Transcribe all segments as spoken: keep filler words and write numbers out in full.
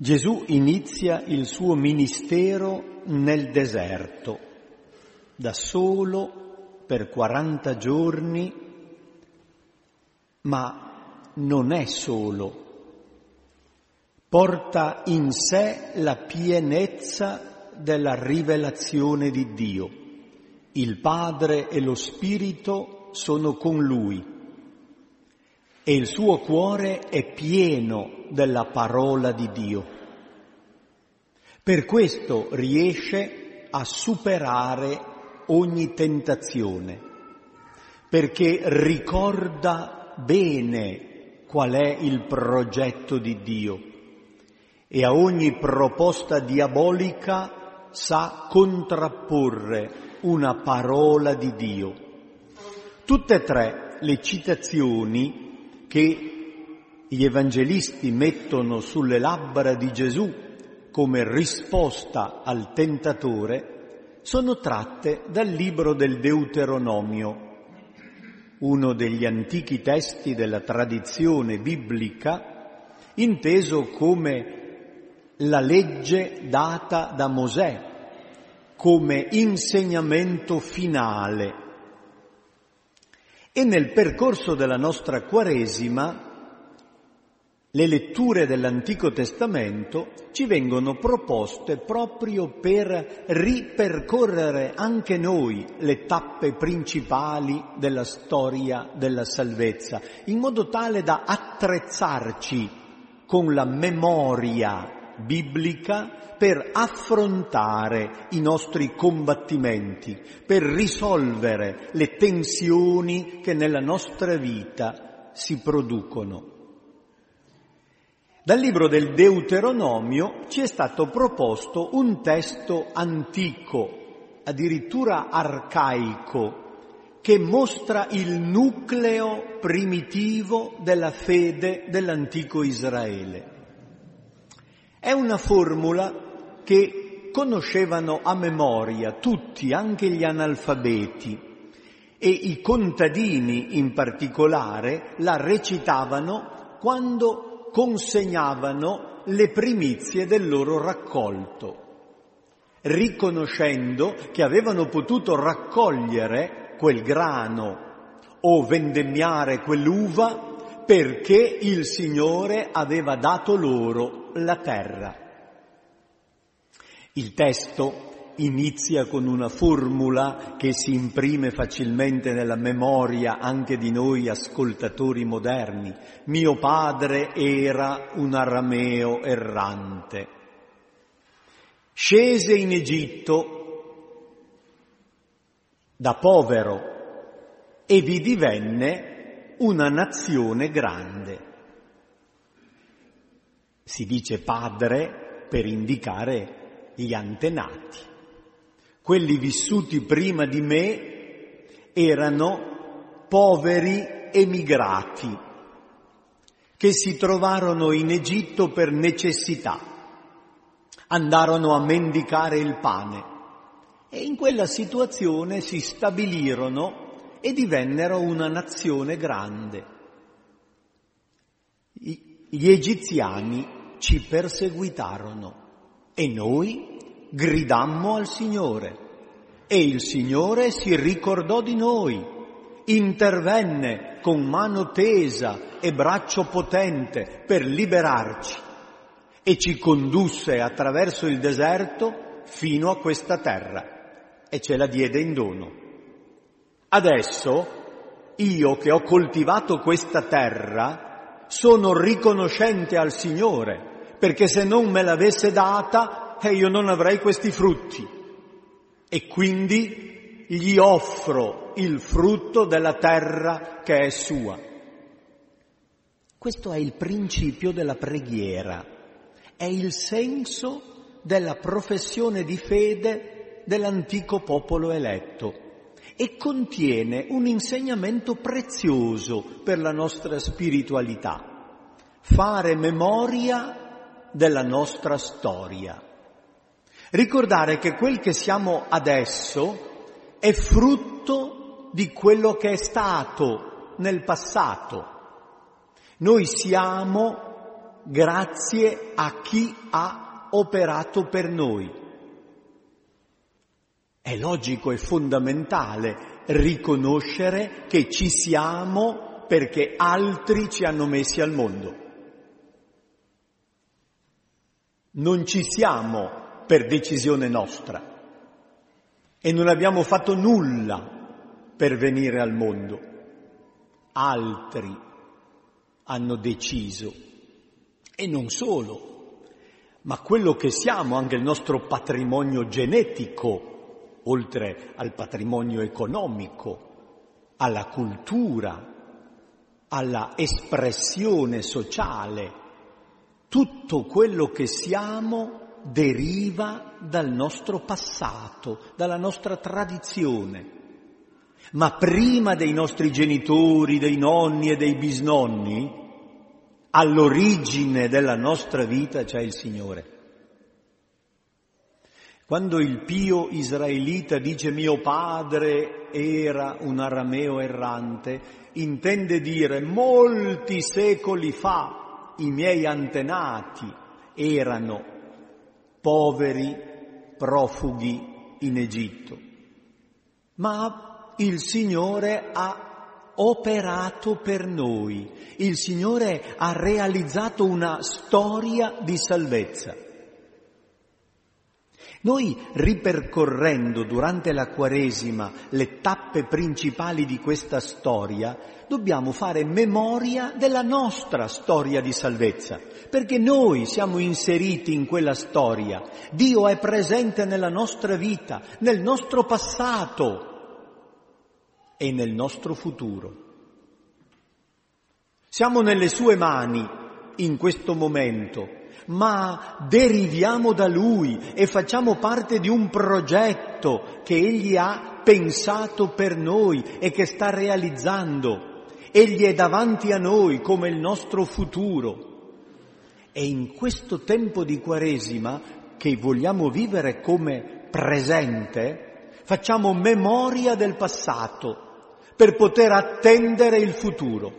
Gesù inizia il suo ministero nel deserto, da solo per quaranta giorni, ma non è solo. Porta in sé la pienezza della rivelazione di Dio. Il Padre e lo Spirito sono con lui e il suo cuore è pieno della parola di Dio. Per questo riesce a superare ogni tentazione, perché ricorda bene qual è il progetto di Dio e a ogni proposta diabolica sa contrapporre una parola di Dio. Tutte e tre le citazioni che gli evangelisti mettono sulle labbra di Gesù come risposta al tentatore sono tratte dal libro del Deuteronomio, uno degli antichi testi della tradizione biblica, inteso come la legge data da Mosè, come insegnamento finale. E nel percorso della nostra Quaresima le letture dell'Antico Testamento ci vengono proposte proprio per ripercorrere anche noi le tappe principali della storia della salvezza, in modo tale da attrezzarci con la memoria biblica per affrontare i nostri combattimenti, per risolvere le tensioni che nella nostra vita si producono. Dal libro del Deuteronomio ci è stato proposto un testo antico, addirittura arcaico, che mostra il nucleo primitivo della fede dell'antico Israele. È una formula che conoscevano a memoria tutti, anche gli analfabeti, e i contadini in particolare la recitavano quando consegnavano le primizie del loro raccolto, riconoscendo che avevano potuto raccogliere quel grano o vendemmiare quell'uva perché il Signore aveva dato loro la terra. Il testo inizia con una formula che si imprime facilmente nella memoria anche di noi ascoltatori moderni. Mio padre era un arameo errante. Scese in Egitto da povero e vi divenne una nazione grande. Si dice padre per indicare gli antenati. Quelli vissuti prima di me erano poveri emigrati che si trovarono in Egitto per necessità, andarono a mendicare il pane e in quella situazione si stabilirono e divennero una nazione grande. Gli egiziani ci perseguitarono e noi gridammo al Signore e il Signore si ricordò di noi, intervenne con mano tesa e braccio potente per liberarci e ci condusse attraverso il deserto fino a questa terra e ce la diede in dono. Adesso io che ho coltivato questa terra sono riconoscente al Signore, perché se non me l'avesse data e io non avrei questi frutti e quindi gli offro il frutto della terra che è sua. Questo è il principio della preghiera, è il senso della professione di fede dell'antico popolo eletto e contiene un insegnamento prezioso per la nostra spiritualità: fare memoria della nostra storia. Ricordare che quel che siamo adesso è frutto di quello che è stato nel passato. Noi siamo grazie a chi ha operato per noi. È logico e fondamentale riconoscere che ci siamo perché altri ci hanno messi al mondo. Non ci siamo per decisione nostra e non abbiamo fatto nulla per venire al mondo. Altri hanno deciso, e non solo, ma quello che siamo, anche il nostro patrimonio genetico, oltre al patrimonio economico, alla cultura, alla espressione sociale, tutto quello che siamo deriva dal nostro passato, dalla nostra tradizione. Ma prima dei nostri genitori, dei nonni e dei bisnonni, all'origine della nostra vita c'è il Signore. Quando il pio israelita dice mio padre era un arameo errante, intende dire molti secoli fa i miei antenati erano poveri, profughi in Egitto. Ma il Signore ha operato per noi, il Signore ha realizzato una storia di salvezza. Noi, ripercorrendo durante la Quaresima le tappe principali di questa storia, dobbiamo fare memoria della nostra storia di salvezza, perché noi siamo inseriti in quella storia. Dio è presente nella nostra vita, nel nostro passato e nel nostro futuro. Siamo nelle sue mani in questo momento, ma deriviamo da Lui e facciamo parte di un progetto che Egli ha pensato per noi e che sta realizzando. Egli è davanti a noi come il nostro futuro. E in questo tempo di Quaresima, che vogliamo vivere come presente, facciamo memoria del passato per poter attendere il futuro.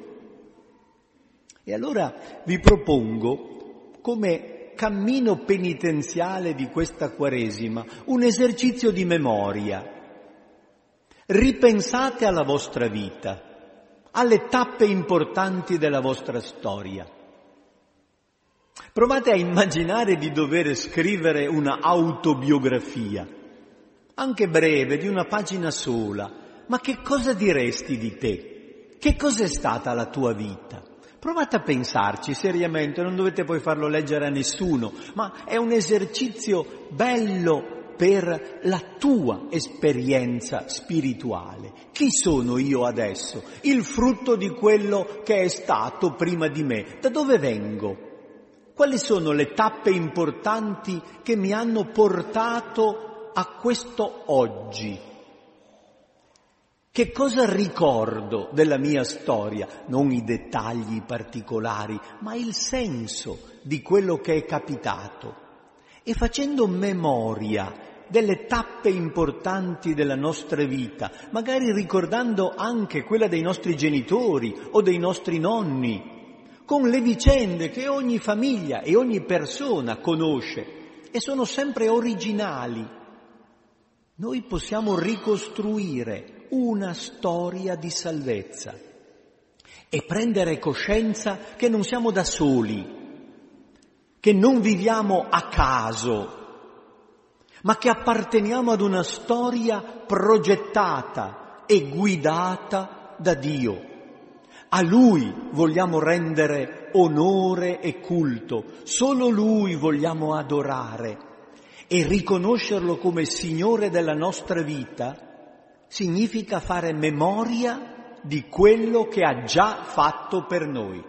E allora vi propongo, come cammino penitenziale di questa Quaresima, un esercizio di memoria. Ripensate alla vostra vita, alle tappe importanti della vostra storia. Provate a immaginare di dover scrivere una autobiografia, anche breve, di una pagina sola. Ma che cosa diresti di te? Che cos'è stata la tua vita? Provate a pensarci seriamente, non dovete poi farlo leggere a nessuno, ma è un esercizio bello per la tua esperienza spirituale. Chi sono io adesso? Il frutto di quello che è stato prima di me. Da dove vengo? Quali sono le tappe importanti che mi hanno portato a questo oggi? Che cosa ricordo della mia storia? Non i dettagli particolari, ma il senso di quello che è capitato. E facendo memoria delle tappe importanti della nostra vita, magari ricordando anche quella dei nostri genitori o dei nostri nonni, con le vicende che ogni famiglia e ogni persona conosce e sono sempre originali, noi possiamo ricostruire una storia di salvezza e prendere coscienza che non siamo da soli, che non viviamo a caso, ma che apparteniamo ad una storia progettata e guidata da Dio. A Lui vogliamo rendere onore e culto, solo Lui vogliamo adorare e riconoscerlo come Signore della nostra vita. Significa fare memoria di quello che ha già fatto per noi.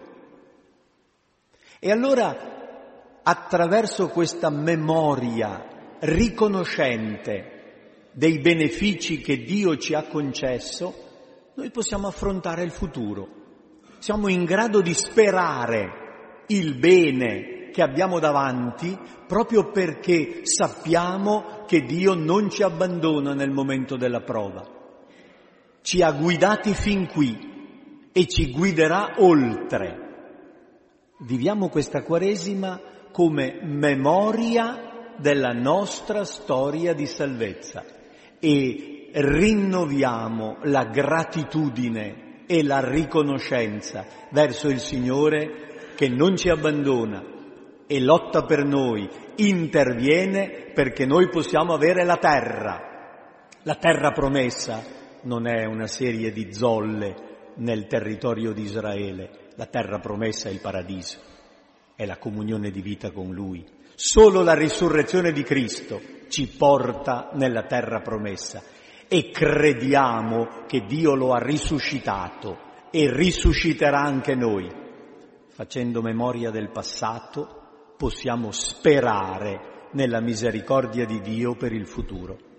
E allora, attraverso questa memoria riconoscente dei benefici che Dio ci ha concesso, noi possiamo affrontare il futuro. Siamo in grado di sperare il bene che abbiamo davanti proprio perché sappiamo che Dio non ci abbandona nel momento della prova. Ci ha guidati fin qui e ci guiderà oltre. Viviamo questa Quaresima come memoria della nostra storia di salvezza e rinnoviamo la gratitudine e la riconoscenza verso il Signore che non ci abbandona e lotta per noi, interviene perché noi possiamo avere la terra. La terra promessa non è una serie di zolle nel territorio di Israele. La terra promessa è il paradiso, è la comunione di vita con Lui. Solo la risurrezione di Cristo ci porta nella terra promessa e crediamo che Dio lo ha risuscitato e risusciterà anche noi. Facendo memoria del passato possiamo sperare nella misericordia di Dio per il futuro.